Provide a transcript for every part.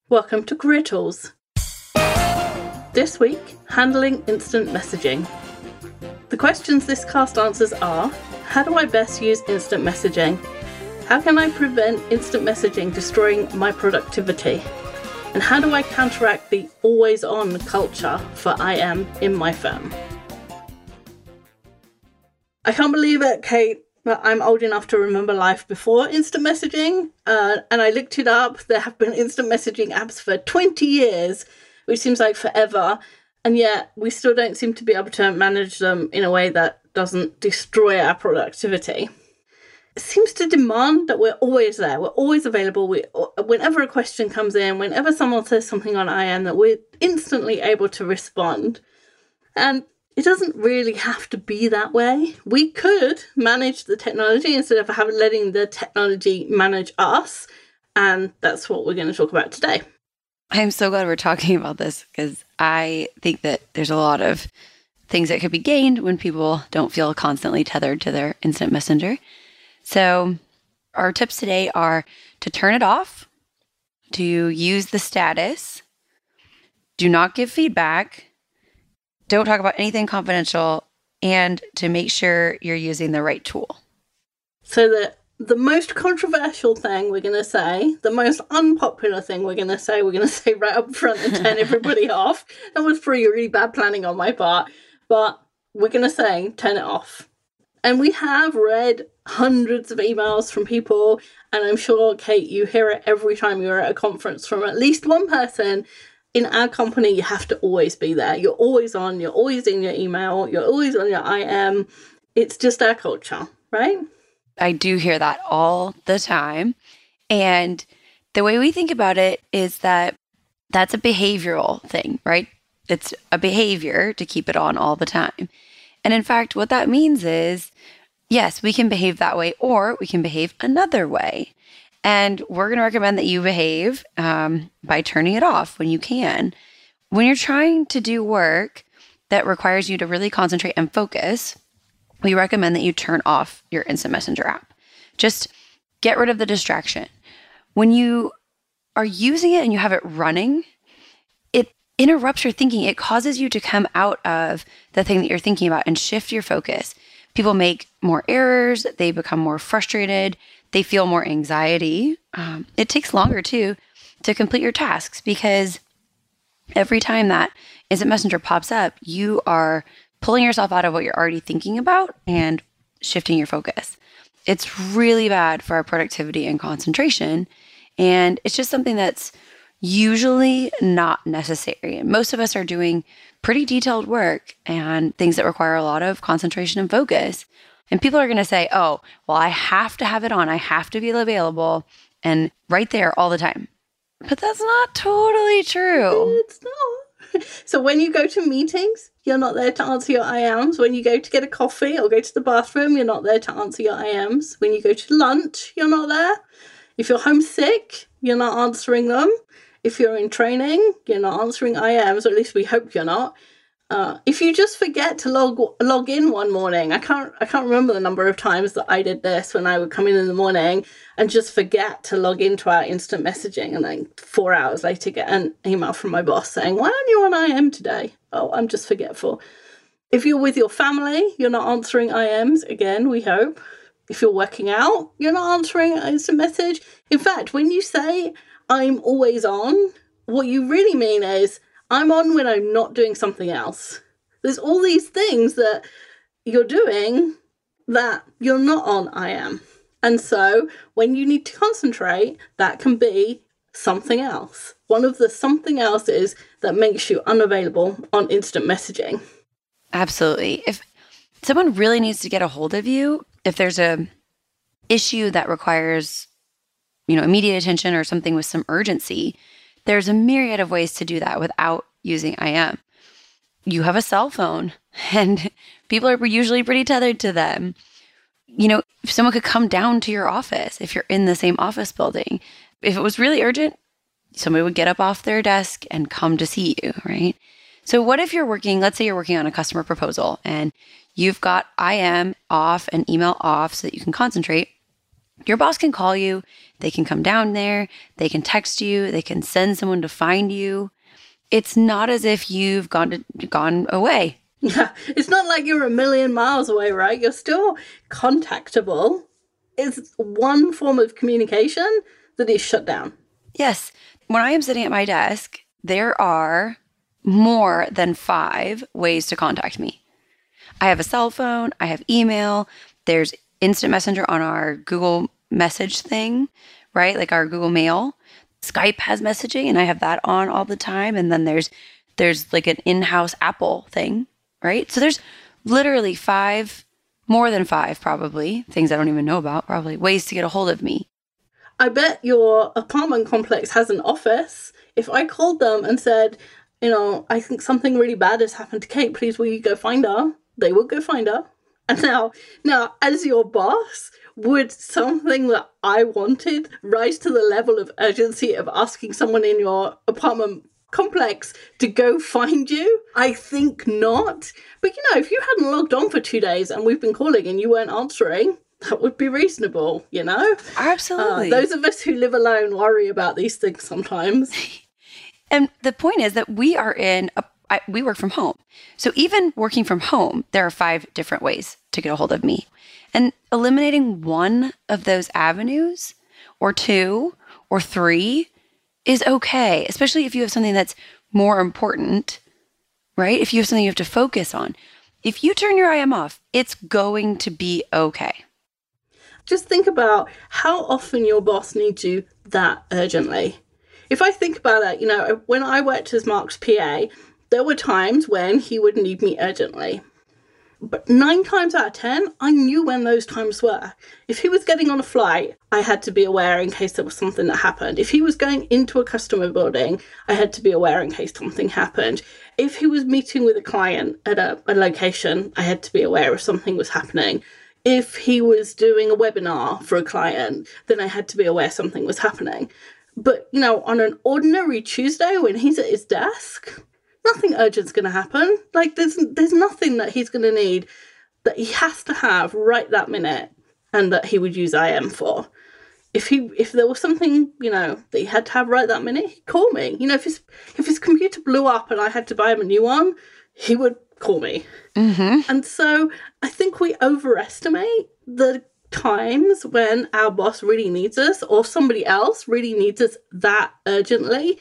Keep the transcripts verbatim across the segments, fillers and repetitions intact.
Welcome to Career Tools. This week, handling instant messaging. The questions this cast answers are: how do I best use instant messaging? How can I prevent instant messaging destroying my productivity? And how do I counteract the always-on culture for I M in my firm? I can't believe it, Kate, but I'm old enough to remember life before instant messaging, uh, and I looked it up. There have been instant messaging apps for twenty years, which seems like forever, and yet we still don't seem to be able to manage them in a way that doesn't destroy our productivity. It seems to demand that we're always there, we're always available. We, whenever a question comes in, whenever someone says something on I M, that we're instantly able to respond. And it doesn't really have to be that way. We could manage the technology instead of having, letting the technology manage us. And that's what we're going to talk about today. I'm so glad we're talking about this because I think that there's a lot of things that could be gained when people don't feel constantly tethered to their instant messenger. So our tips today are to turn it off, to use the status, do not give feedback, don't talk about anything confidential, and to make sure you're using the right tool. So the, the most controversial thing we're going to say, the most unpopular thing we're going to say, we're going to say right up front and turn everybody off. That was pretty really bad planning on my part, but we're going to say turn it off. And we have read hundreds of emails from people, and I'm sure, Kate, you hear it every time you're at a conference from at least one person. In our company, you have to always be there. You're always on, you're always in your email, you're always on your I M. It's just our culture, right? I do hear that all the time. And the way we think about it is that that's a behavioral thing, right? It's a behavior to keep it on all the time. And in fact, what that means is, yes, we can behave that way, or we can behave another way. And we're going to recommend that you behave um, by turning it off when you can. When you're trying to do work that requires you to really concentrate and focus, we recommend that you turn off your Instant Messenger app. Just get rid of the distraction. When you are using it and you have it running, it interrupts your thinking. It causes you to come out of the thing that you're thinking about and shift your focus. People make more errors. They become more frustrated. They feel more anxiety. Um, it takes longer, too, to complete your tasks because every time that Instant Messenger pops up, you are pulling yourself out of what you're already thinking about and shifting your focus. It's really bad for our productivity and concentration, and it's just something that's usually not necessary. Most of us are doing pretty detailed work and things that require a lot of concentration and focus. And people are going to say, oh, well, I have to have it on. I have to be available and right there all the time. But that's not totally true. It's not. So when you go to meetings, you're not there to answer your I Ms. When you go to get a coffee or go to the bathroom, you're not there to answer your I Ms. When you go to lunch, you're not there. If you're homesick, you're not answering them. If you're in training, you're not answering I Ms, or at least we hope you're not. Uh, if you just forget to log log in one morning, I can't I can't remember the number of times that I did this when I would come in in the morning and just forget to log into our instant messaging, and then four hours later get an email from my boss saying, "Why aren't you on I M today?" Oh, I'm just forgetful. If you're with your family, you're not answering I Ms. Again, we hope. If you're working out, you're not answering an instant message. In fact, when you say I'm always on, what you really mean is I'm on when I'm not doing something else. There's all these things that you're doing that you're not on I M. And so when you need to concentrate, that can be something else. One of the something else's that makes you unavailable on instant messaging. Absolutely. If someone really needs to get a hold of you, if there's a issue that requires, you know, immediate attention or something with some urgency, there's a myriad of ways to do that without using I M. You have a cell phone, and people are usually pretty tethered to them. You know, if someone could come down to your office, if you're in the same office building, if it was really urgent, somebody would get up off their desk and come to see you, right? So what if you're working, let's say you're working on a customer proposal and you've got I M off and email off so that you can concentrate. Your boss can call you, they can come down there, they can text you, they can send someone to find you. It's not as if you've gone to, gone away. Yeah, it's not like you're a million miles away, right? You're still contactable. It's one form of communication that is shut down. Yes. When I am sitting at my desk, there are more than five ways to contact me. I have a cell phone, I have email, there's instant messenger on our Google message thing, right? Like our Google Mail. Skype has messaging and I have that on all the time. And then there's there's like an in-house Apple thing, right? So there's literally five, more than five probably, things I don't even know about, probably ways to get a hold of me. I bet your apartment complex has an office. If I called them and said, you know, I think something really bad has happened to Kate, please will you go find her? They would go find her. And now, now, as your boss, would something that I wanted rise to the level of urgency of asking someone in your apartment complex to go find you? I think not. But, you know, if you hadn't logged on for two days and we've been calling and you weren't answering, that would be reasonable, you know? Absolutely. Uh, those of us who live alone worry about these things sometimes. And the point is that we are in a I, we work from home. So even working from home, there are five different ways to get a hold of me. And eliminating one of those avenues or two or three is okay, especially if you have something that's more important, right? If you have something you have to focus on. If you turn your I M off, it's going to be okay. Just think about how often your boss needs you that urgently. If I think about it, you know, when I worked as Mark's P A, there were times when he would need me urgently. But nine times out of ten, I knew when those times were. If he was getting on a flight, I had to be aware in case there was something that happened. If he was going into a customer building, I had to be aware in case something happened. If he was meeting with a client at a, a location, I had to be aware if something was happening. If he was doing a webinar for a client, then I had to be aware something was happening. But, you know, on an ordinary Tuesday when he's at his desk, nothing urgent's going to happen. Like, there's there's nothing that he's going to need that he has to have right that minute and that he would use I M for. If he if there was something, you know, that he had to have right that minute, he'd call me. You know, if his if his computer blew up and I had to buy him a new one, he would call me. Mm-hmm. And so I think we overestimate the times when our boss really needs us or somebody else really needs us that urgently.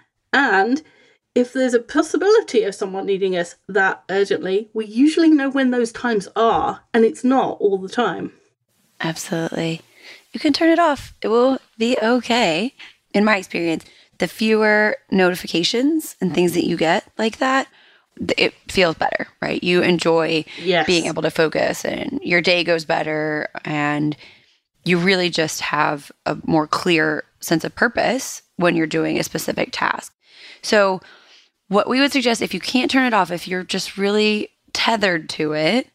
And if there's a possibility of someone needing us that urgently, we usually know when those times are, and it's not all the time. Absolutely. You can turn it off. It will be okay. In my experience, the fewer notifications and things that you get like that, it feels better, right? You enjoy yes. being able to focus and your day goes better and you really just have a more clear sense of purpose when you're doing a specific task. So what we would suggest, if you can't turn it off, if you're just really tethered to it,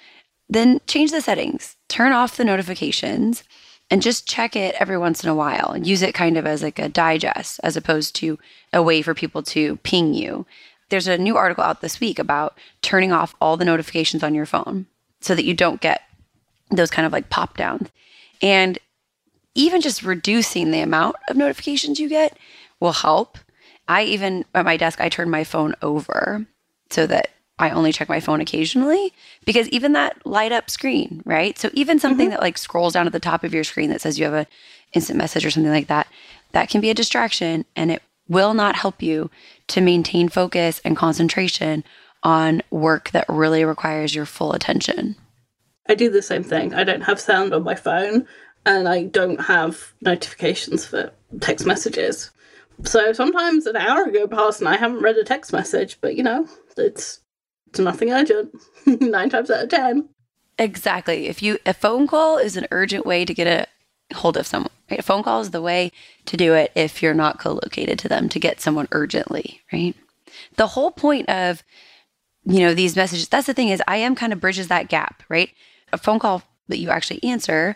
then change the settings, turn off the notifications, and just check it every once in a while and use it kind of as like a digest as opposed to a way for people to ping you. There's a new article out this week about turning off all the notifications on your phone so that you don't get those kind of like pop downs. And even just reducing the amount of notifications you get will help. I even, at my desk, I turn my phone over so that I only check my phone occasionally because even that light up screen, right? So even something mm-hmm. that like scrolls down at the top of your screen that says you have an instant message or something like that, that can be a distraction and it will not help you to maintain focus and concentration on work that really requires your full attention. I do the same thing. I don't have sound on my phone and I don't have notifications for text messages. So sometimes an hour will go past and I haven't read a text message, but you know, it's it's nothing urgent. Nine times out of ten. Exactly. If you a phone call is an urgent way to get a hold of someone. Right? A phone call is the way to do it if you're not co-located to them to get someone urgently, right? The whole point of, you know, these messages, that's the thing is I am kind of bridges that gap, right? A phone call that you actually answer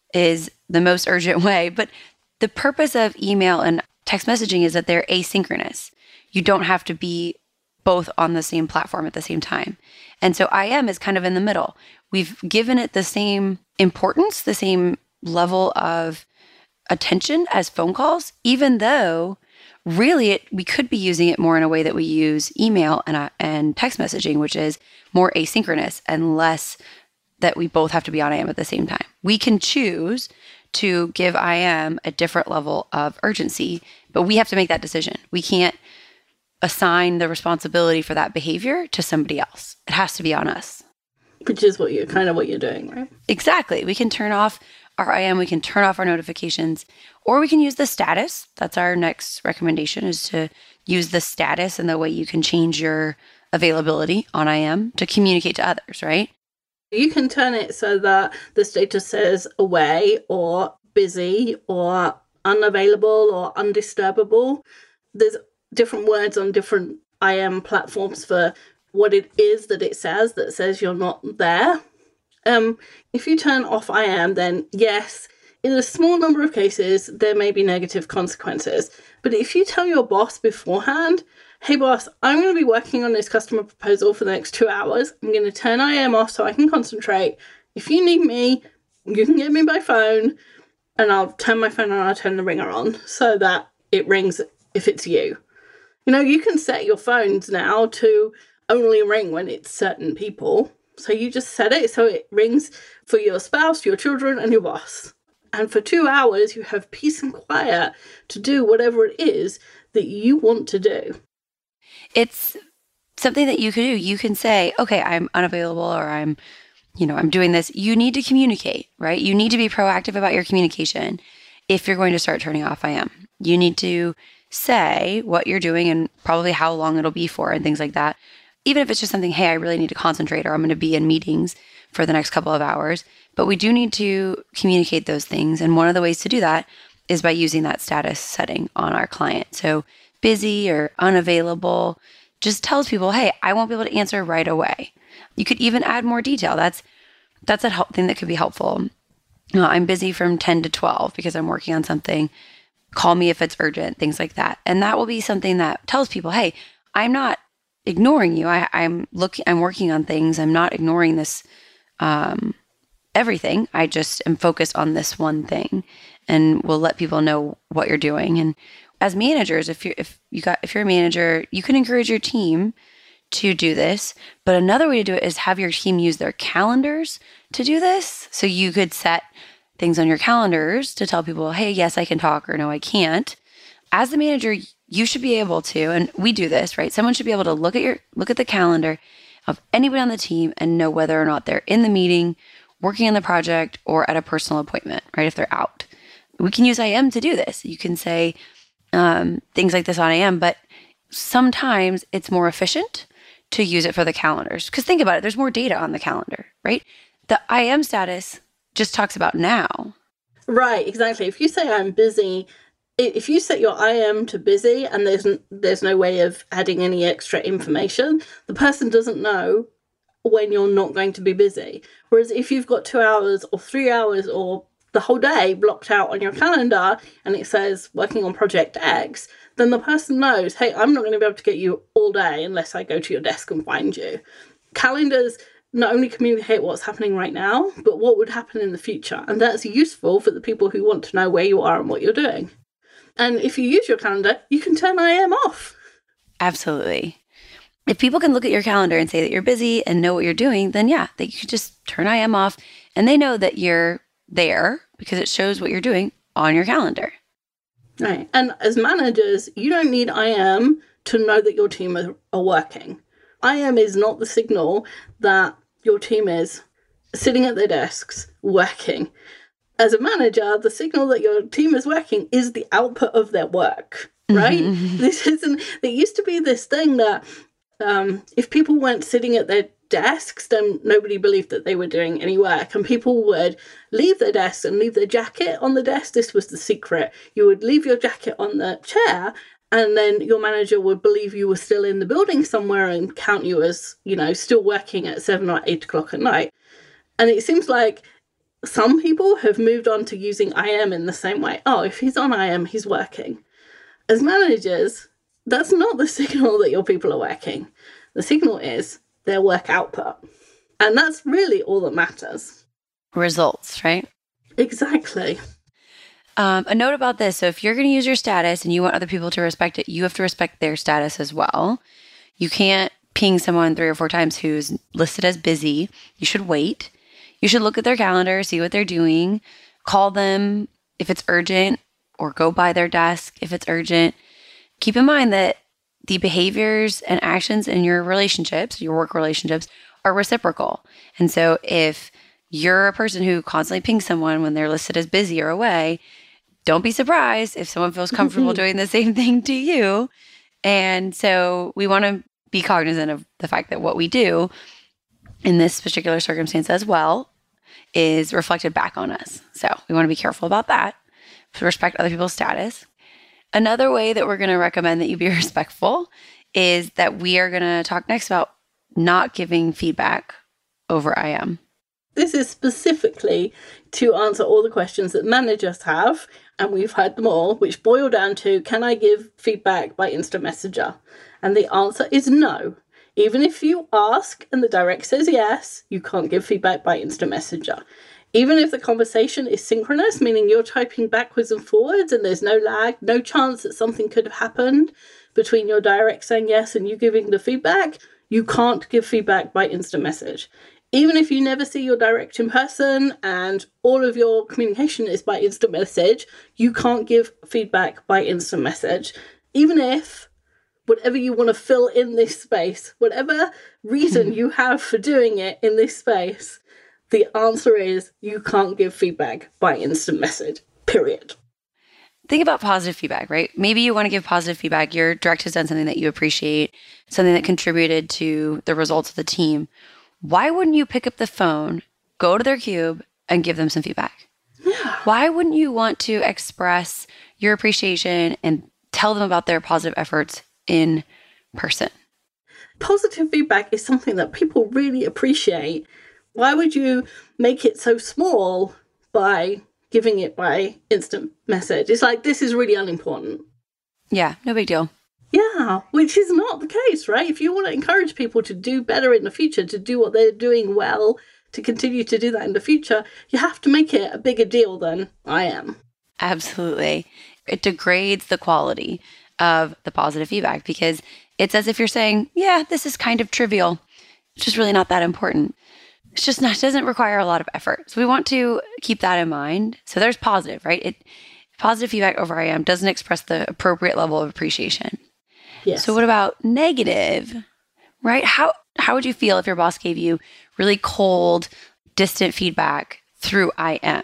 is the most urgent way, but the purpose of email and text messaging is that they're asynchronous. You don't have to be both on the same platform at the same time. And so I M is kind of in the middle. We've given it the same importance, the same level of attention as phone calls, even though really it, we could be using it more in a way that we use email and, uh, and text messaging, which is more asynchronous and less that we both have to be on I M at the same time. We can choose to give I M a different level of urgency, but we have to make that decision. We can't assign the responsibility for that behavior to somebody else. It has to be on us. Which is what you're kind of what you're doing, right? Exactly. We can turn off our I M, we can turn off our notifications, or we can use the status. That's our next recommendation, is to use the status and the way you can change your availability on I M to communicate to others, right? You can turn it so that the status says away or busy or unavailable or undisturbable. There's different words on different I M platforms for what it is that it says, that says you're not there. Um, if you turn off I M, then yes, in a small number of cases, there may be negative consequences. But if you tell your boss beforehand, hey boss, I'm going to be working on this customer proposal for the next two hours. I'm going to turn I M off so I can concentrate. If you need me, you can get me by phone, and I'll turn my phone on, I'll turn the ringer on so that it rings if it's you. You know, you can set your phones now to only ring when it's certain people. So you just set it so it rings for your spouse, your children, and your boss. And for two hours, you have peace and quiet to do whatever it is that you want to do. It's something that you can do. You can say, okay, I'm unavailable, or I'm, you know, I'm doing this. You need to communicate, right? You need to be proactive about your communication if you're going to start turning off I M. You need to say what you're doing and probably how long it'll be for and things like that. Even if it's just something, hey, I really need to concentrate, or I'm going to be in meetings for the next couple of hours. But we do need to communicate those things. And one of the ways to do that is by using that status setting on our client. So busy or unavailable just tells people, hey, I won't be able to answer right away. You could even add more detail. That's that's a help thing that could be helpful. You know, I'm busy from ten to twelve because I'm working on something. Call me if it's urgent, things like that. And that will be something that tells people, hey, I'm not ignoring you. I, I'm looking, I'm working on things. I'm not ignoring this, um, everything. I just am focused on this one thing, and we'll let people know what you're doing. And as managers, if you're, if you got, if you're a manager, you can encourage your team to do this. But another way to do it is have your team use their calendars to do this. So you could set things on your calendars to tell people, hey, yes, I can talk, or no, I can't. As the manager, you should be able to, and we do this, right? Someone should be able to look at your, look at the calendar of anybody on the team and know whether or not they're in the meeting, working on the project, or at a personal appointment, right? If they're out. We can use I M to do this. You can say um, things like this on I M, but sometimes it's more efficient to use it for the calendars. Because think about it, there's more data on the calendar, right? The I M status just talks about now. Right, exactly. If you say I'm busy, if you set your I M to busy and there's there's no way of adding any extra information, the person doesn't know when you're not going to be busy. Whereas if you've got two hours or three hours or the whole day blocked out on your calendar and it says working on project X, then the person knows, hey, I'm not going to be able to get you all day unless I go to your desk and find you. Calendars not only communicate what's happening right now, but what would happen in the future. And that's useful for the people who want to know where you are and what you're doing. And if you use your calendar, you can turn I M off. Absolutely. If people can look at your calendar and say that you're busy and know what you're doing, then yeah, they could just turn I M off, and they know that you're there because it shows what you're doing on your calendar. Right. And as managers, you don't need I M to know that your team are, are working. I M is not the signal that your team is sitting at their desks working. As a manager, the signal that your team is working is the output of their work, right? Mm-hmm. This isn't, there used to be this thing that um, if people weren't sitting at their desks, then nobody believed that they were doing any work. And people would leave their desks and leave their jacket on the desk. This was the secret. You would leave your jacket on the chair, and then your manager would believe you were still in the building somewhere and count you as, you know, still working at seven or eight o'clock at night. And it seems like some people have moved on to using I M in the same way. Oh, if he's on I M, he's working. As managers, that's not the signal that your people are working. The signal is their work output. And that's really all that matters. Results, right? Exactly. Um, a note about this. So if you're going to use your status and you want other people to respect it, you have to respect their status as well. You can't ping someone three or four times who's listed as busy. You should wait. You should look at their calendar, see what they're doing, call them if it's urgent, or go by their desk if it's urgent. Keep in mind that the behaviors and actions in your relationships, your work relationships, are reciprocal. And so if you're a person who constantly pings someone when they're listed as busy or away, don't be surprised if someone feels comfortable doing the same thing to you. And so we want to be cognizant of the fact that what we do in this particular circumstance as well is reflected back on us. So we want to be careful about that, to respect other people's status. Another way that we're going to recommend that you be respectful is that we are going to talk next about not giving feedback over I M. This is specifically to answer all the questions that managers have, and we've had them all, which boil down to, can I give feedback by instant messenger? And the answer is no. Even if you ask and the direct says yes, you can't give feedback by instant messenger. Even if the conversation is synchronous, meaning you're typing backwards and forwards and there's no lag, no chance that something could have happened between your direct saying yes and you giving the feedback, you can't give feedback by instant message. Even if you never see your direct in person and all of your communication is by instant message, you can't give feedback by instant message. Even if whatever you want to fill in this space, whatever reason you have for doing it in this space, the answer is you can't give feedback by instant message, period. Think about positive feedback, right? Maybe you want to give positive feedback. Your direct has done something that you appreciate, something that contributed to the results of the team. Why wouldn't you pick up the phone, go to their cube, and give them some feedback? Yeah. Why wouldn't you want to express your appreciation and tell them about their positive efforts in person? Positive feedback is something that people really appreciate. Why would you make it so small by giving it by instant message? It's like, this is really unimportant. Yeah, no big deal. Yeah, which is not the case, right? If you want to encourage people to do better in the future, to do what they're doing well, to continue to do that in the future, you have to make it a bigger deal than I am. Absolutely. It degrades the quality of the positive feedback because it's as if you're saying, yeah, this is kind of trivial. It's just really not that important. It's just not, it doesn't require a lot of effort. So we want to keep that in mind. So there's positive, right? It positive feedback over I M doesn't express the appropriate level of appreciation. Yes. So what about negative, right? How how would you feel if your boss gave you really cold, distant feedback through I M?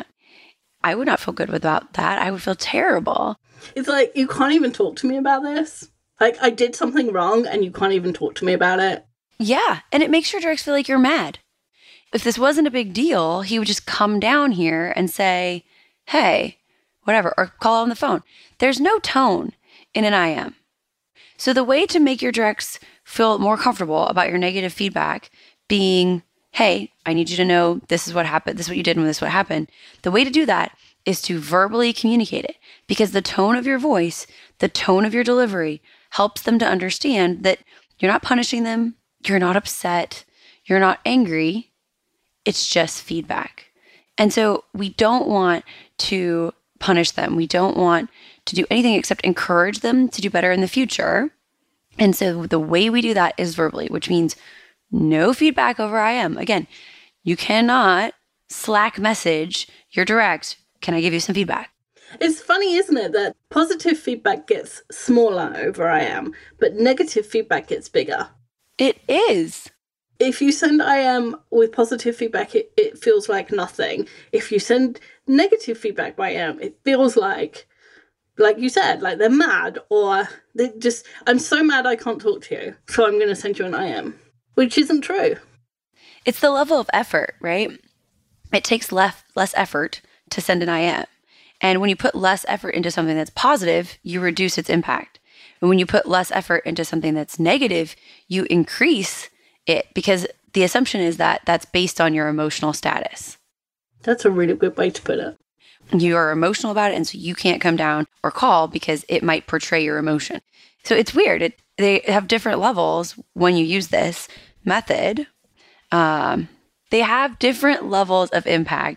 I would not feel good about that. I would feel terrible. It's like, you can't even talk to me about this. Like, I did something wrong and you can't even talk to me about it. Yeah. And it makes your directs feel like you're mad. If this wasn't a big deal, he would just come down here and say, hey, whatever, or call on the phone. There's no tone in an I M. So the way to make your directs feel more comfortable about your negative feedback being, hey, I need you to know this is what happened, this is what you did, and this is what happened. The way to do that is to verbally communicate it, because the tone of your voice, the tone of your delivery helps them to understand that you're not punishing them, you're not upset, you're not angry, it's just feedback. And so we don't want to punish them. We don't want to do anything except encourage them to do better in the future. And so the way we do that is verbally, which means no feedback over I M. Again, you cannot Slack message your direct, can I give you some feedback? It's funny, isn't it, that positive feedback gets smaller over I M, but negative feedback gets bigger. It is. If you send I M with positive feedback, it, it feels like nothing. If you send negative feedback by I M, it feels like, like you said, like they're mad, or they just, I'm so mad I can't talk to you, so I'm going to send you an I M, which isn't true. It's the level of effort, right? It takes less, less effort to send an I M. And when you put less effort into something that's positive, you reduce its impact. And when you put less effort into something that's negative, you increase it, because the assumption is that that's based on your emotional status. That's a really good way to put it. You are emotional about it, and so you can't come down or call because it might portray your emotion. So it's weird. It, they have different levels when you use this method. Um, they have different levels of impact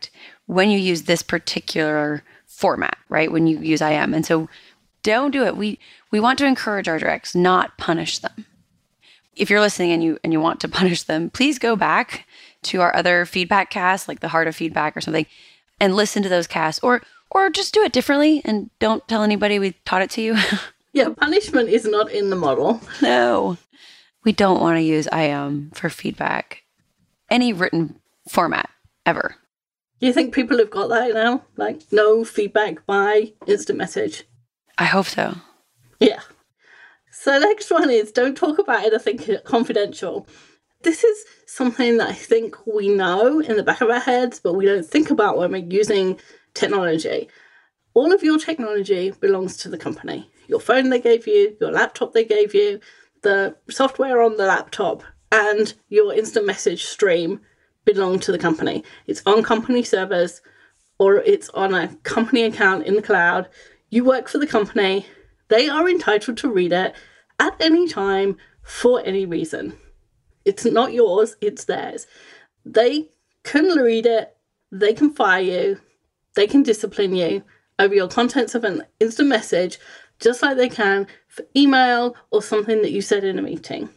when you use this particular format, right? When you use I M. And so don't do it. We we want to encourage our directs, not punish them. If you're listening and you and you want to punish them, please go back to our other feedback casts, like the Heart of Feedback or something, and listen to those casts, or or just do it differently and don't tell anybody we taught it to you. Yeah, punishment is not in the model. No, we don't want to use I M for feedback, any written format ever. Do you think people have got that now? Like, no feedback by instant message? I hope so. Yeah. So the next one is don't talk about anything confidential. This is something that I think we know in the back of our heads, but we don't think about when we're using technology. All of your technology belongs to the company. Your phone they gave you, your laptop they gave you, the software on the laptop, and your instant message stream belong to the company. It's on company servers or it's on a company account in the cloud. You work for the company. They are entitled to read it at any time for any reason. It's not yours, it's theirs. They can read it, they can fire you, they can discipline you over your contents of an instant message, just like they can for email or something that you said in a meeting.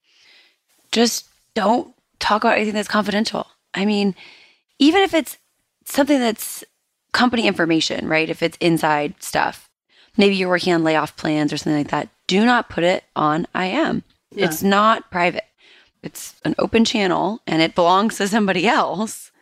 Just don't talk about anything that's confidential. I mean, even if it's something that's company information, right? If it's inside stuff, maybe you're working on layoff plans or something like that, do not put it on I M. Yeah. It's not private. It's an open channel and it belongs to somebody else.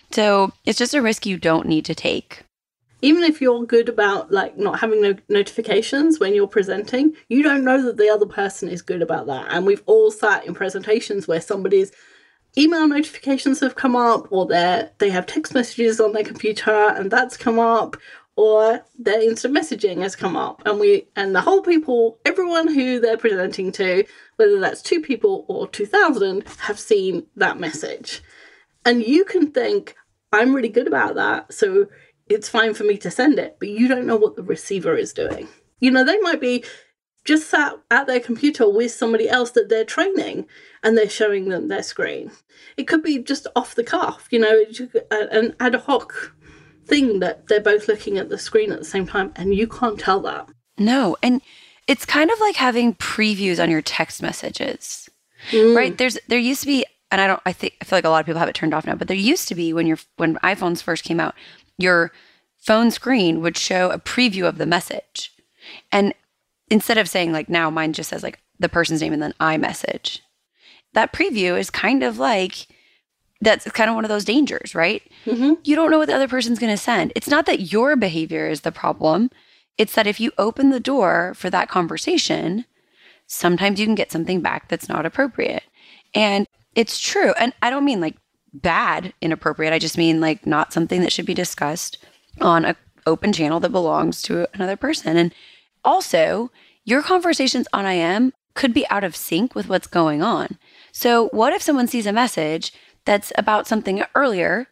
So it's just a risk you don't need to take. Even if you're good about like not having no notifications when you're presenting, you don't know that the other person is good about that. And we've all sat in presentations where somebody's email notifications have come up, or they they have text messages on their computer and that's come up, or their instant messaging has come up, and we and the whole people, everyone who they're presenting to, whether that's two people or two thousand, have seen that message. And you can think, I'm really good about that, so it's fine for me to send it, but you don't know what the receiver is doing. You know, they might be just sat at their computer with somebody else that they're training and they're showing them their screen. It could be just off the cuff, you know, an ad hoc thing that they're both looking at the screen at the same time, and you can't tell that. No, and it's kind of like having previews on your text messages, mm. right? There's there used to be, and I don't, I think I feel like a lot of people have it turned off now, but there used to be when your when iPhones first came out, your phone screen would show a preview of the message, and instead of saying like now, mine just says like the person's name and then iMessage. That preview is kind of like, that's kind of one of those dangers, right? Mm-hmm. You don't know what the other person's going to send. It's not that your behavior is the problem. It's that if you open the door for that conversation, sometimes you can get something back that's not appropriate. And it's true. And I don't mean like bad, inappropriate. I just mean like not something that should be discussed on an open channel that belongs to another person. And also, your conversations on I M could be out of sync with what's going on. So what if someone sees a message that's about something earlier,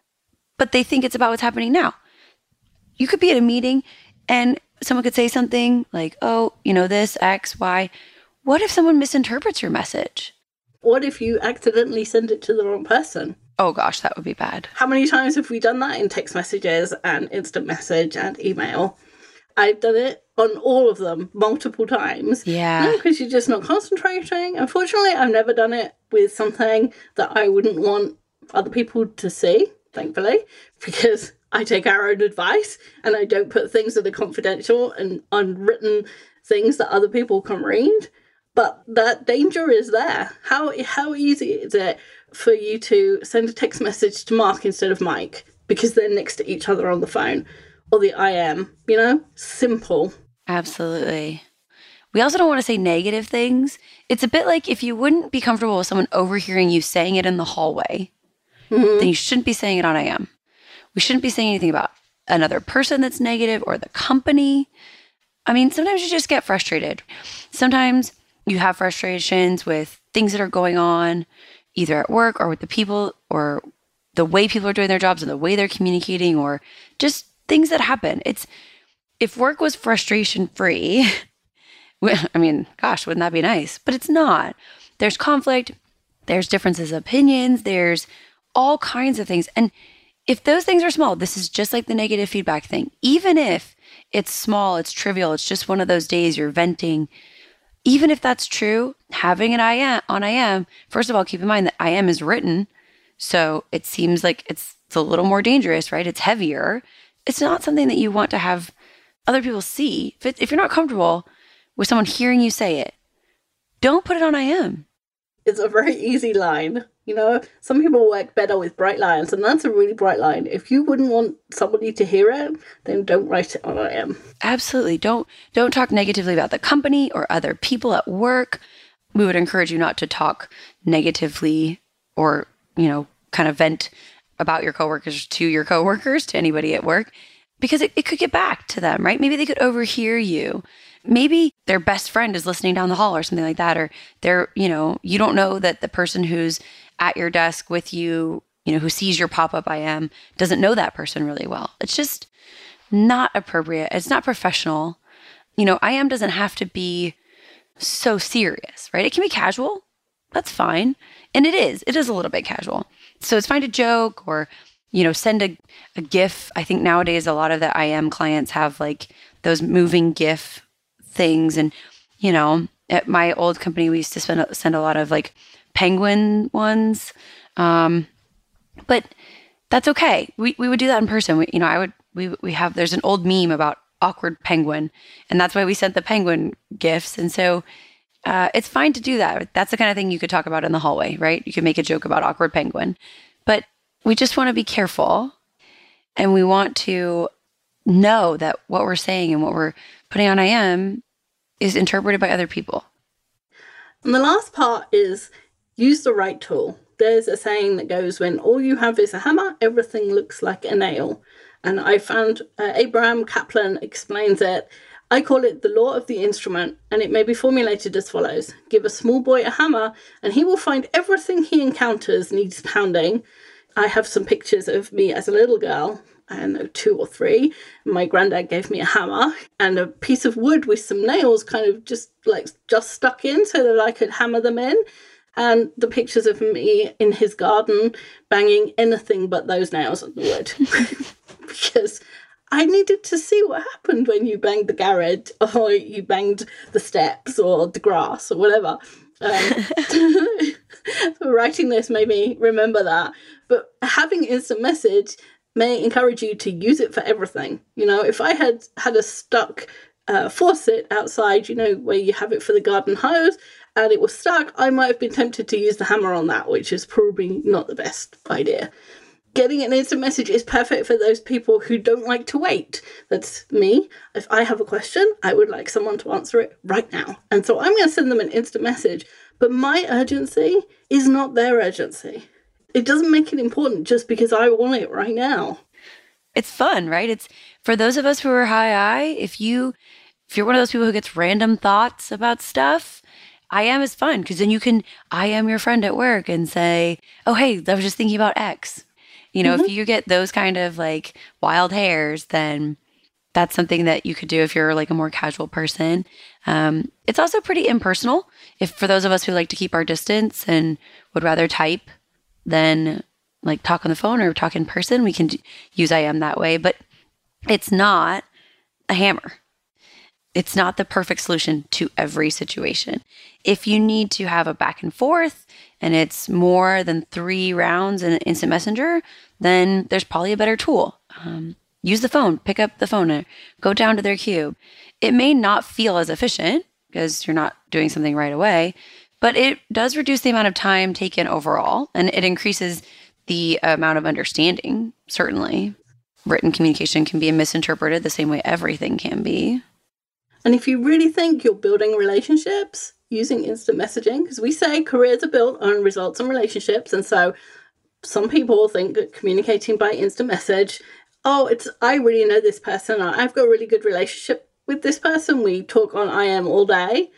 but they think it's about what's happening now? You could be at a meeting and someone could say something like, oh, you know, this, X, Y. What if someone misinterprets your message? What if you accidentally send it to the wrong person? Oh gosh, that would be bad. How many times have we done that in text messages and instant message and email? I've done it on all of them multiple times. Yeah. Because you're just not concentrating. Unfortunately, I've never done it with something that I wouldn't want other people to see, thankfully, because I take our own advice and I don't put things that are confidential and unwritten things that other people can read. But that danger is there. How how easy is it for you to send a text message to Mark instead of Mike because they're next to each other on the phone? Or the I M, you know? Simple. Absolutely. We also don't want to say negative things. It's a bit like if you wouldn't be comfortable with someone overhearing you saying it in the hallway, mm-hmm. then you shouldn't be saying it on I M. We shouldn't be saying anything about another person that's negative or the company. I mean, sometimes you just get frustrated. Sometimes you have frustrations with things that are going on, either at work or with the people or the way people are doing their jobs and the way they're communicating or just things that happen. It's if work was frustration free, I mean, gosh, wouldn't that be nice? But it's not. There's conflict, there's differences of opinions, there's all kinds of things. And if those things are small, this is just like the negative feedback thing. Even if it's small, it's trivial, it's just one of those days you're venting. Even if that's true, having an I am on I am, first of all, keep in mind that I am is written. So it seems like it's, it's a little more dangerous, right? It's heavier. It's not something that you want to have other people see. If, it, if you're not comfortable with someone hearing you say it, don't put it on I am. It's a very easy line. You know, some people work better with bright lines, and that's a really bright line. If you wouldn't want somebody to hear it, then don't write it on I am. Absolutely. Don't don't talk negatively about the company or other people at work. We would encourage you not to talk negatively or, you know, kind of vent about your coworkers to your coworkers, to anybody at work, because it, it could get back to them, right? Maybe they could overhear you. Maybe their best friend is listening down the hall or something like that, or they're, you know, you don't know that the person who's at your desk with you, you know, who sees your pop-up I am, doesn't know that person really well. It's just not appropriate. It's not professional. You know, I am doesn't have to be so serious, right? It can be casual. That's fine. And it is. It is a little bit casual. So it's fine to joke or, you know, send a, a GIF. I think nowadays a lot of the I am clients have like those moving GIF things. And, you know, at my old company, we used to spend, send a lot of like penguin ones. Um, but that's okay. We we would do that in person. We, you know, I would, we we have, there's an old meme about awkward penguin, and that's why we sent the penguin GIFs. And so uh, it's fine to do that. That's the kind of thing you could talk about in the hallway, right? You could make a joke about awkward penguin, but we just want to be careful, and we want to know that what we're saying and what we're putting on I am is interpreted by other people. And the last part is use the right tool. There's a saying that goes, when all you have is a hammer, everything looks like a nail. And I found uh, Abraham Kaplan explains it. I call it the law of the instrument, and it may be formulated as follows. Give a small boy a hammer, and he will find everything he encounters needs pounding. I have some pictures of me as a little girl, I don't know, two or three. My granddad gave me a hammer and a piece of wood with some nails kind of just like just stuck in so that I could hammer them in. And the pictures of me in his garden banging anything but those nails on the wood. Because I needed to see what happened when you banged the garage or you banged the steps or the grass or whatever. Um, so writing this made me remember that. But having instant message may encourage you to use it for everything. You know, if I had had a stuck uh, faucet outside, you know, where you have it for the garden hose, and it was stuck, I might have been tempted to use the hammer on that, which is probably not the best idea. Getting an instant message is perfect for those people who don't like to wait. That's me. If I have a question, I would like someone to answer it right now. And so I'm going to send them an instant message. But my urgency is not their urgency. It doesn't make it important just because I want it right now. It's fun, right? It's for those of us who are high I, if you, if you're one of those people who gets random thoughts about stuff, I am is fun because then you can, I am your friend at work and say, oh, hey, I was just thinking about X. You know, mm-hmm. If you get those kind of like wild hairs, then that's something that you could do if you're like a more casual person. Um, it's also pretty impersonal. If for those of us who like to keep our distance and would rather type than like talk on the phone or talk in person, we can d- use I am that way. But it's not a hammer. It's not the perfect solution to every situation. If you need to have a back and forth and it's more than three rounds in Instant Messenger, then there's probably a better tool. Um, use the phone, pick up the phone, or go down to their cube. It may not feel as efficient because you're not doing something right away, but it does reduce the amount of time taken overall, and it increases the amount of understanding, certainly. Written communication can be misinterpreted the same way everything can be. And if you really think you're building relationships using instant messaging, because we say careers are built on results and relationships, and so some people think that communicating by instant message, oh, it's I really know this person, or I've got a really good relationship with this person, we talk on I am all day.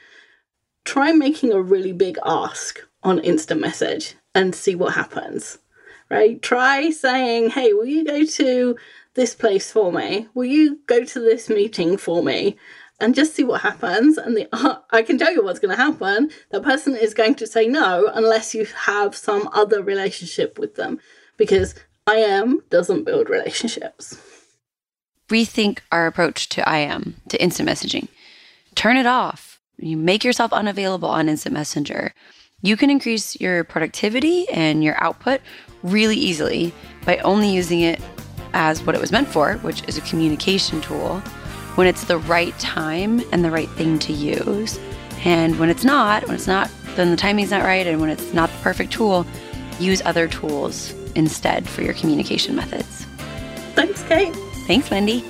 Try making a really big ask on instant message and see what happens, right? Try saying, hey, will you go to this place for me? Will you go to this meeting for me? And just see what happens. And the uh, I can tell you what's going to happen. That person is going to say no unless you have some other relationship with them. Because I am doesn't build relationships. Rethink our approach to I M, to instant messaging. Turn it off. You make yourself unavailable on instant messenger. You can increase your productivity and your output really easily by only using it as what it was meant for, which is a communication tool, when it's the right time and the right thing to use. And when it's not, when it's not, then the timing's not right, and when it's not the perfect tool, use other tools instead for your communication methods. Thanks, Kate. Thanks, Wendy.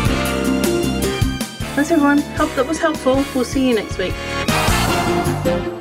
Thanks, everyone. Hope that was helpful. We'll see you next week.